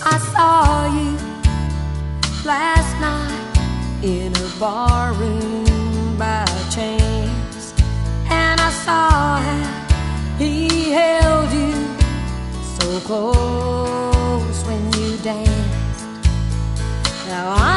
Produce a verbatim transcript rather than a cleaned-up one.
I saw you last night in a bar room by chance, and I saw how he held you so close when you danced. Now